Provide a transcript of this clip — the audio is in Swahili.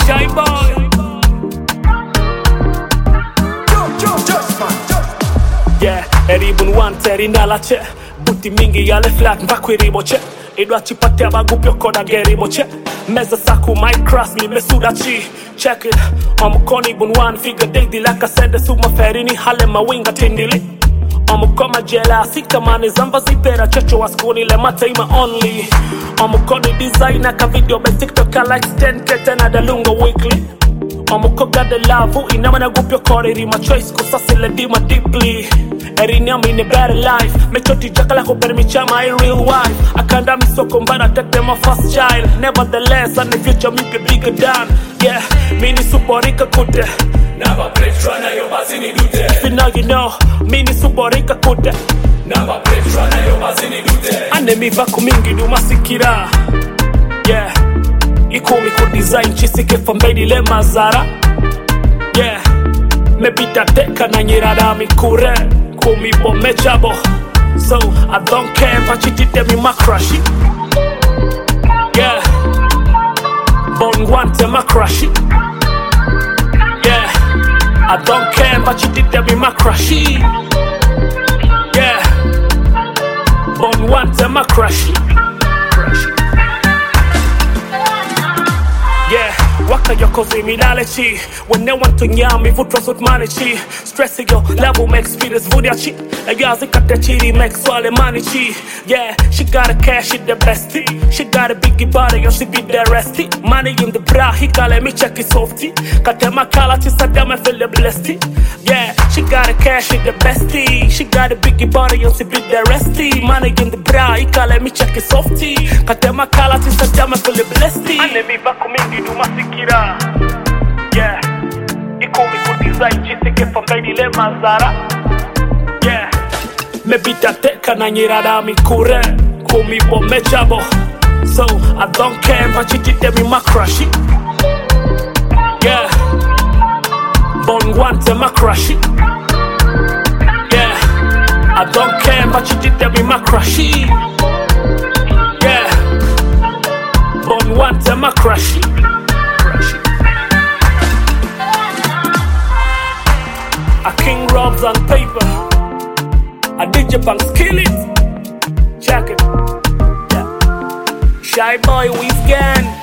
Shy boy. Yeah, eribun wante rinalache. Buti mingi yale flat mvakwiribo che. Idwa chipate abagupyo koda geribo che. Meza saku my cross mi mesuda chi. Check it, omukoni bun one figure daily like I said the suma ferini hale mawinga tindili. Omukoma jela sika mani zamba zipera checho waskuni le mateima only. Omukoni designer ka video be TikTok ka like 10k tena dalunga weekly. Omukoga de lavu inamana gupyo kore rima choice kusasile dima deeply. Erini I'm in a better life. Mechoti jakala ko permicha my real wife. Akanda misoko mbana take my first child. Nevertheless, and the future me be bigger than. Yeah, mini suporika kute. Naba pretra na yo bazini dute. If you know you know, mini suporika kute. Naba pretra na yo bazini dute. Ane mi vaku mingi du masikira. Yeah, ikumi ku design chisike fambedi le mazara. Yeah, me bita teka na nyirada mi kure. Kumi bo mechabo. So I don't care if I cheated them in my crush. Yeah, bon guante my crush. Yeah, I don't care if I cheated them in my crush. Yeah, bon guante my crush. Yeah, waka yoko zimilalechi. When they want to nyami vutros with manichi. Stressing your level makes experience vudiachi. A yazi katachiri makes swale manichi. Yeah, she got a cash in the bestie. She got a biggie body, yo she be the resty. Money in the bra, he kale me check it softy. Katema kala tisadama feel the blessed. Yeah, she got a cash in the bestie. She got a biggie body, yo she be the resty. Money in the bra, he kale me check it softy. Katema kala tisadama feel the blessed. Ane mi vaku mingi du masikira. Yeah, ikumi ku design chisike fambedi le mazara. Yeah, me bita teka na nyirada mi kure. Kumi bo mechabo. So I don't care if I cheated them in my crush. Yeah, bon guante my crush. Yeah, I don't care if I cheated them in my crush. Yeah, bon guante my crush. A king robs on paper. A DJ Banks kill it. Check it. Yeah. Shy boy, we scan.